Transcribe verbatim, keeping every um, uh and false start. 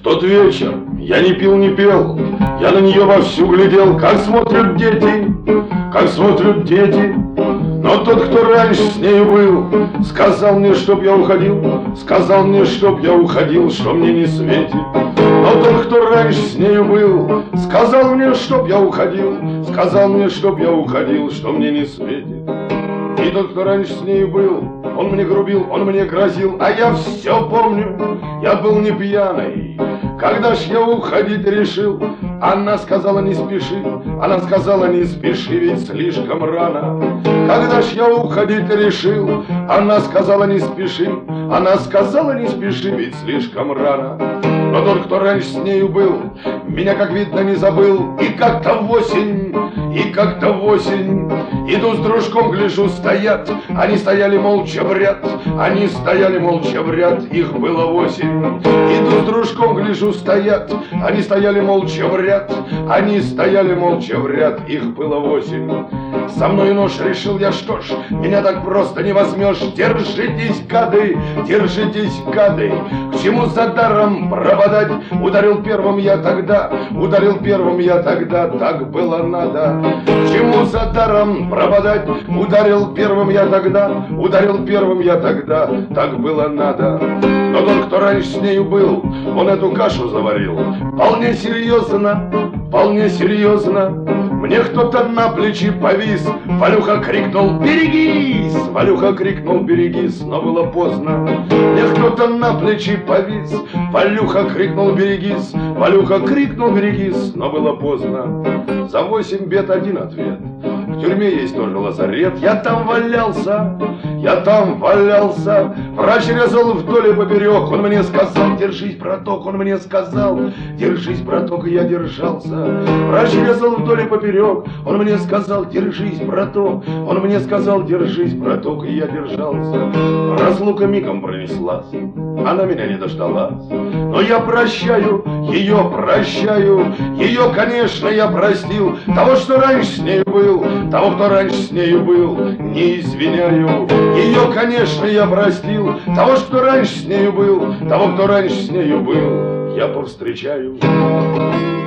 тот вечер я не пил, не пел, я на нее вовсю глядел, как смотрят дети, как смотрят дети. Но тот, кто раньше с нею был, сказал мне, чтоб я уходил, сказал мне, чтоб я уходил, что мне не светит. Но тот, кто раньше с нею был, сказал мне, чтоб я уходил, сказал мне, чтоб я уходил, что мне не светит. И тот, кто раньше с нею был, он мне грубил, он мне грозил, а я все помню, я был не пьяный. Когда ж я уходить решил, она сказала не спеши, она сказала не спеши, ведь слишком рано. Когда ж я уходить решил, она сказала не спеши, она сказала не спеши, ведь слишком рано. Но тот, кто раньше с нею был, меня, как видно, не забыл. И как-то в осень, и как-то в осень иду с дружком, гляжу, стоят. Они стояли молча в ряд, они стояли молча в ряд, их было восемь. Иду с дружком, гляжу, стоят. Они стояли молча в ряд, они стояли молча в ряд, их было восемь. Со мной нож, решил я, что ж, меня так просто не возьмешь. Держитесь, гады, держитесь, гады, к чему за даром пропадать? Ударил первым я тогда, ударил первым я тогда, так было надо. К чему за даром пропадать? Ударил первым я тогда, ударил первым я тогда, так было надо. Но тот, кто раньше с нею был, он эту кашу заварил вполне серьезно, вполне серьезно. Мне кто-то на плечи повис, Валюха крикнул «Берегись!» Валюха крикнул «Берегись!» Но было поздно. Мне кто-то на плечи повис, Валюха крикнул «Берегись!» Валюха крикнул «Берегись!» Но было поздно. За восемь бед один ответ. В тюрьме есть тоже лазарет. Я там валялся, я там валялся. Врач резал вдоль и поперек. Он мне сказал: держись, браток. Он мне сказал: держись, браток. И я держался. Врач резал вдоль и поперек. Он мне сказал: держись, браток. Он мне сказал: держись, браток. И я держался. Разлука мигом пронеслась, она меня не дождалась. Но я прощаю ее, прощаю ее, конечно, я простил. Того, что раньше с нею был, того, кто раньше с нею был, не извиняю. Ее, конечно, я простил. Того, что раньше с нею был, того, кто раньше с нею был, я повстречаю.